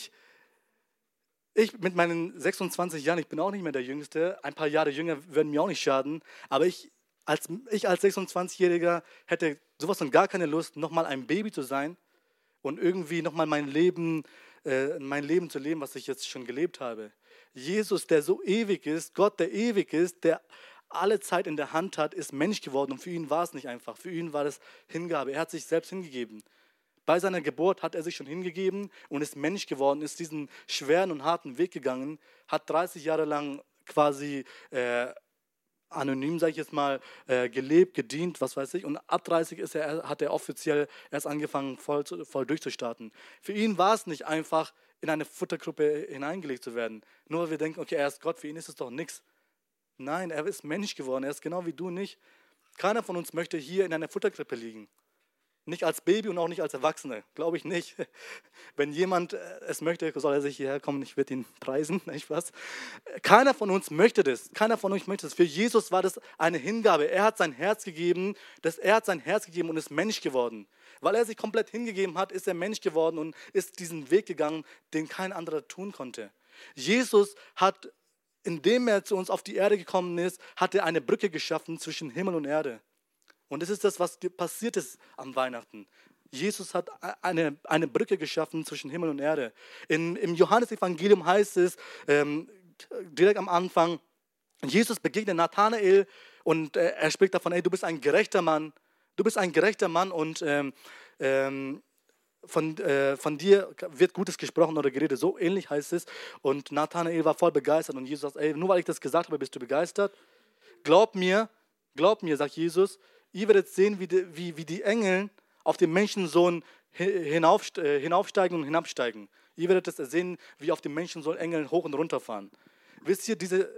mit meinen 26 Jahren, ich bin auch nicht mehr der Jüngste, ein paar Jahre jünger würden mir auch nicht schaden, aber ich als 26-Jähriger hätte sowas von gar keine Lust, nochmal ein Baby zu sein und irgendwie nochmal mein Leben zu leben, was ich jetzt schon gelebt habe. Jesus, der so ewig ist, Gott, der ewig ist, der alle Zeit in der Hand hat, ist Mensch geworden und für ihn war es nicht einfach. Für ihn war das Hingabe. Er hat sich selbst hingegeben. Bei seiner Geburt hat er sich schon hingegeben und ist Mensch geworden, ist diesen schweren und harten Weg gegangen, hat 30 Jahre lang quasi anonym, sage ich jetzt mal, gelebt, gedient, was weiß ich. Und ab 30 hat er offiziell erst angefangen, voll durchzustarten. Für ihn war es nicht einfach, in eine Futtergruppe hineingelegt zu werden. Nur weil wir denken, okay, er ist Gott, für ihn ist es doch nichts. Nein, er ist Mensch geworden, er ist genau wie du nicht. Keiner von uns möchte hier in einer Futterkrippe liegen. Nicht als Baby und auch nicht als Erwachsene, glaube ich nicht. Wenn jemand es möchte, soll er sich hierher kommen, ich werde ihn preisen, nicht was? Keiner von uns möchte das, keiner von uns möchte das. Für Jesus war das eine Hingabe. Er hat sein Herz gegeben und ist Mensch geworden. Weil er sich komplett hingegeben hat, ist er Mensch geworden und ist diesen Weg gegangen, den kein anderer tun konnte. Jesus hat, indem er zu uns auf die Erde gekommen ist, hat er eine Brücke geschaffen zwischen Himmel und Erde. Und das ist das, was passiert ist am Weihnachten. Jesus hat eine Brücke geschaffen zwischen Himmel und Erde. Im Johannesevangelium heißt es, direkt am Anfang, Jesus begegnet Nathanael und er spricht davon, ey, du bist ein gerechter Mann. Du bist ein gerechter Mann und von dir wird Gutes gesprochen oder geredet. So ähnlich heißt es. Und Nathanael war voll begeistert und Jesus sagt, ey, nur weil ich das gesagt habe, bist du begeistert. Glaub mir, sagt Jesus, ihr werdet sehen, wie die Engel auf den Menschensohn hinaufsteigen und hinabsteigen. Ihr werdet es sehen, wie auf dem Menschensohn Engel hoch und runter fahren. Wisst ihr, diese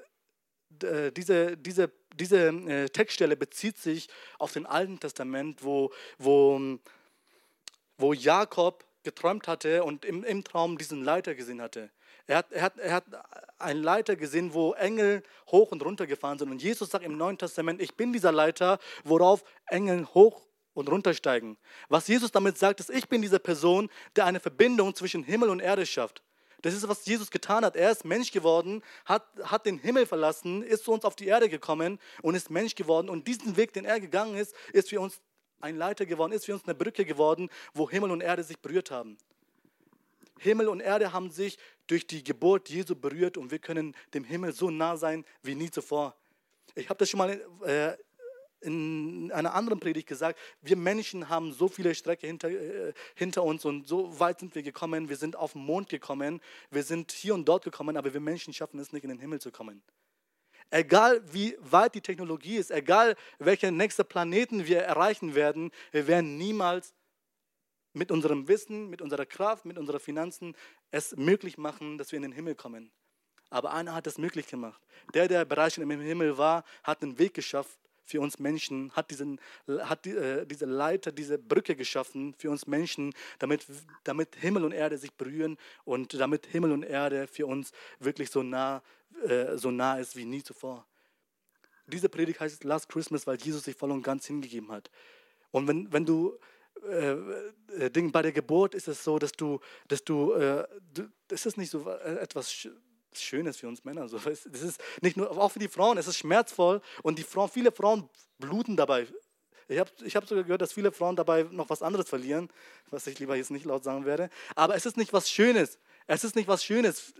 Textstelle bezieht sich auf den Alten Testament, wo Jakob geträumt hatte und im Traum diesen Leiter gesehen hatte. Er hat einen Leiter gesehen, wo Engel hoch und runter gefahren sind. Und Jesus sagt im Neuen Testament, ich bin dieser Leiter, worauf Engel hoch und runter steigen. Was Jesus damit sagt, ist, ich bin diese Person, der eine Verbindung zwischen Himmel und Erde schafft. Das ist, was Jesus getan hat. Er ist Mensch geworden, hat den Himmel verlassen, ist zu uns auf die Erde gekommen und ist Mensch geworden. Und diesen Weg, den er gegangen ist, ist für uns ein Leiter geworden, ist für uns eine Brücke geworden, wo Himmel und Erde sich berührt haben. Himmel und Erde haben sich durch die Geburt Jesu berührt und wir können dem Himmel so nah sein wie nie zuvor. Ich habe das schon mal in einer anderen Predigt gesagt, wir Menschen haben so viele Strecke hinter uns und so weit sind wir gekommen, wir sind auf den Mond gekommen, wir sind hier und dort gekommen, aber wir Menschen schaffen es nicht, in den Himmel zu kommen. Egal wie weit die Technologie ist, egal welche nächste Planeten wir erreichen werden, wir werden niemals mit unserem Wissen, mit unserer Kraft, mit unseren Finanzen es möglich machen, dass wir in den Himmel kommen. Aber einer hat es möglich gemacht. Der bereits schon im Himmel war, hat einen Weg geschafft für uns Menschen, hat diese Leiter, diese Brücke geschaffen für uns Menschen, damit Himmel und Erde sich berühren und damit Himmel und Erde für uns wirklich so nah ist wie nie zuvor. Diese Predigt heißt Last Christmas, weil Jesus sich voll und ganz hingegeben hat. Und wenn du bei der Geburt ist es so, dass das ist nicht so etwas Schönes für uns Männer. Das ist nicht nur, auch für die Frauen, es ist schmerzvoll und viele Frauen bluten dabei. Ich hab sogar gehört, dass viele Frauen dabei noch was anderes verlieren, was ich lieber jetzt nicht laut sagen werde. Aber es ist nicht was Schönes. Es ist nicht was Schönes.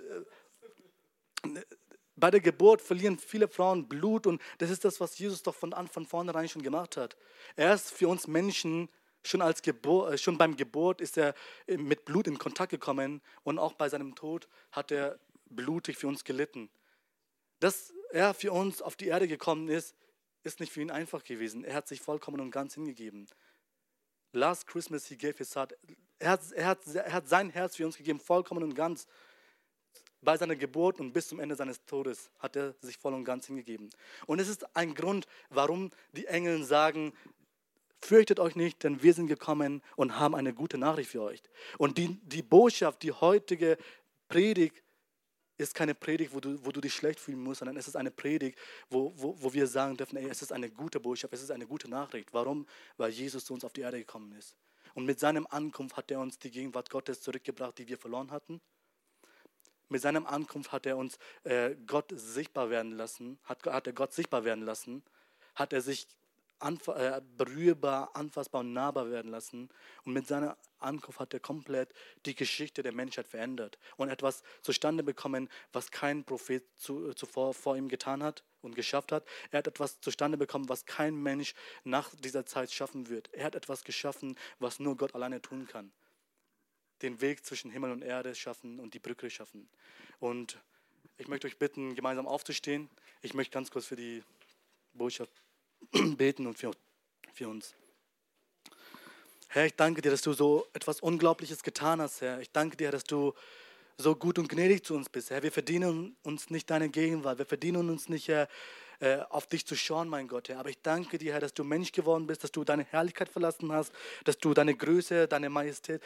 Bei der Geburt verlieren viele Frauen Blut und das ist das, was Jesus doch von vornherein schon gemacht hat. Er ist für uns Menschen schon beim Geburt ist er mit Blut in Kontakt gekommen und auch bei seinem Tod hat er blutig für uns gelitten. Dass er für uns auf die Erde gekommen ist, ist nicht für ihn einfach gewesen. Er hat sich vollkommen und ganz hingegeben. Last Christmas he gave his heart. Er hat sein Herz für uns gegeben, vollkommen und ganz. Bei seiner Geburt und bis zum Ende seines Todes hat er sich voll und ganz hingegeben. Und es ist ein Grund, warum die Engel sagen, fürchtet euch nicht, denn wir sind gekommen und haben eine gute Nachricht für euch. Und die Botschaft, die heutige Predigt, ist keine Predigt, wo du dich schlecht fühlen musst, sondern es ist eine Predigt, wo wir sagen dürfen, es ist eine gute Botschaft, es ist eine gute Nachricht. Warum? Weil Jesus zu uns auf die Erde gekommen ist. Und mit seinem Ankunft hat er uns die Gegenwart Gottes zurückgebracht, die wir verloren hatten. Mit seinem Ankunft hat er uns Gott sichtbar werden lassen, hat er Gott sichtbar werden lassen, hat er sich berührbar, anfassbar und nahbar werden lassen. Und mit seiner Ankunft hat er komplett die Geschichte der Menschheit verändert und etwas zustande bekommen, was kein Prophet zuvor vor ihm getan hat und geschafft hat. Er hat etwas zustande bekommen, was kein Mensch nach dieser Zeit schaffen wird. Er hat etwas geschaffen, was nur Gott alleine tun kann. Den Weg zwischen Himmel und Erde schaffen und die Brücke schaffen. Und ich möchte euch bitten, gemeinsam aufzustehen. Ich möchte ganz kurz für die Botschaft beten und für uns. Herr, ich danke dir, dass du so etwas Unglaubliches getan hast, Herr. Ich danke dir, dass du so gut und gnädig zu uns bist, Herr. Wir verdienen uns nicht deine Gegenwart. Wir verdienen uns nicht, Herr, auf dich zu schauen, mein Gott, Herr. Aber ich danke dir, Herr, dass du Mensch geworden bist, dass du deine Herrlichkeit verlassen hast, dass du deine Größe, deine Majestät,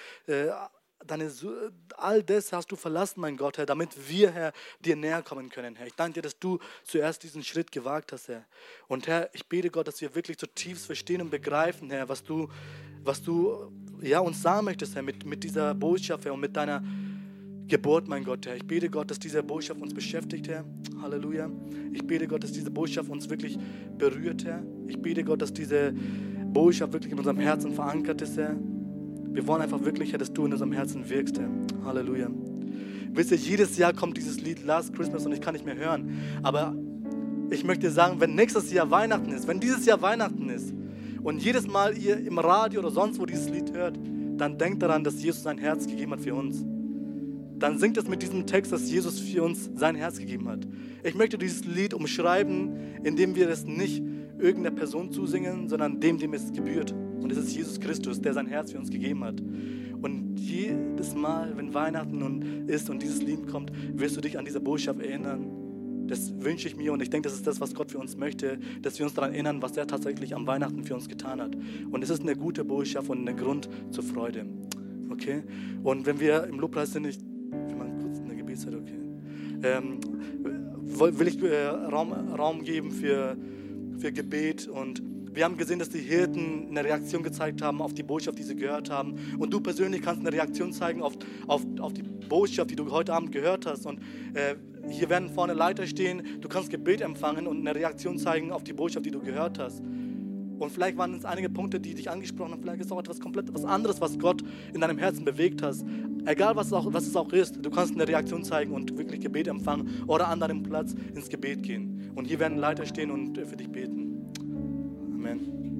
all das hast du verlassen, mein Gott, Herr, damit wir, Herr, dir näher kommen können, Herr. Ich danke dir, dass du zuerst diesen Schritt gewagt hast, Herr. Und Herr, ich bete Gott, dass wir wirklich zutiefst verstehen und begreifen, Herr, was du ja, uns sagen möchtest, Herr, mit dieser Botschaft, Herr, und mit deiner Geburt, mein Gott, Herr. Ich bete Gott, dass diese Botschaft uns beschäftigt, Herr. Halleluja. Ich bete Gott, dass diese Botschaft uns wirklich berührt, Herr. Ich bete Gott, dass diese Botschaft wirklich in unserem Herzen verankert ist, Herr. Wir wollen einfach wirklich, Herr, dass du in unserem Herzen wirkst, Herr. Halleluja. Wisst ihr, jedes Jahr kommt dieses Lied Last Christmas und ich kann nicht mehr hören. Aber ich möchte sagen, wenn nächstes Jahr Weihnachten ist, wenn dieses Jahr Weihnachten ist und jedes Mal ihr im Radio oder sonst wo dieses Lied hört, dann denkt daran, dass Jesus sein Herz gegeben hat für uns. Dann singt es mit diesem Text, dass Jesus für uns sein Herz gegeben hat. Ich möchte dieses Lied umschreiben, indem wir es nicht irgendeiner Person zusingen, sondern dem es gebührt. Und es ist Jesus Christus, der sein Herz für uns gegeben hat. Und jedes Mal, wenn Weihnachten nun ist und dieses Lied kommt, wirst du dich an diese Botschaft erinnern. Das wünsche ich mir und ich denke, das ist das, was Gott für uns möchte, dass wir uns daran erinnern, was er tatsächlich am Weihnachten für uns getan hat. Und es ist eine gute Botschaft und ein Grund zur Freude. Okay? Und wenn wir im Lobpreis sind, ich mache kurz eine Gebetszeit, okay? Will ich Raum geben für Gebet. Und wir haben gesehen, dass die Hirten eine Reaktion gezeigt haben auf die Botschaft, die sie gehört haben. Und du persönlich kannst eine Reaktion zeigen auf die Botschaft, die du heute Abend gehört hast. Und hier werden vorne Leiter stehen, du kannst Gebet empfangen und eine Reaktion zeigen auf die Botschaft, die du gehört hast. Und vielleicht waren es einige Punkte, die dich angesprochen haben, vielleicht ist auch etwas komplett was anderes, was Gott in deinem Herzen bewegt hast. Egal was es auch ist, du kannst eine Reaktion zeigen und wirklich Gebet empfangen oder an deinem Platz ins Gebet gehen. Und hier werden Leiter stehen und für dich beten. Amen.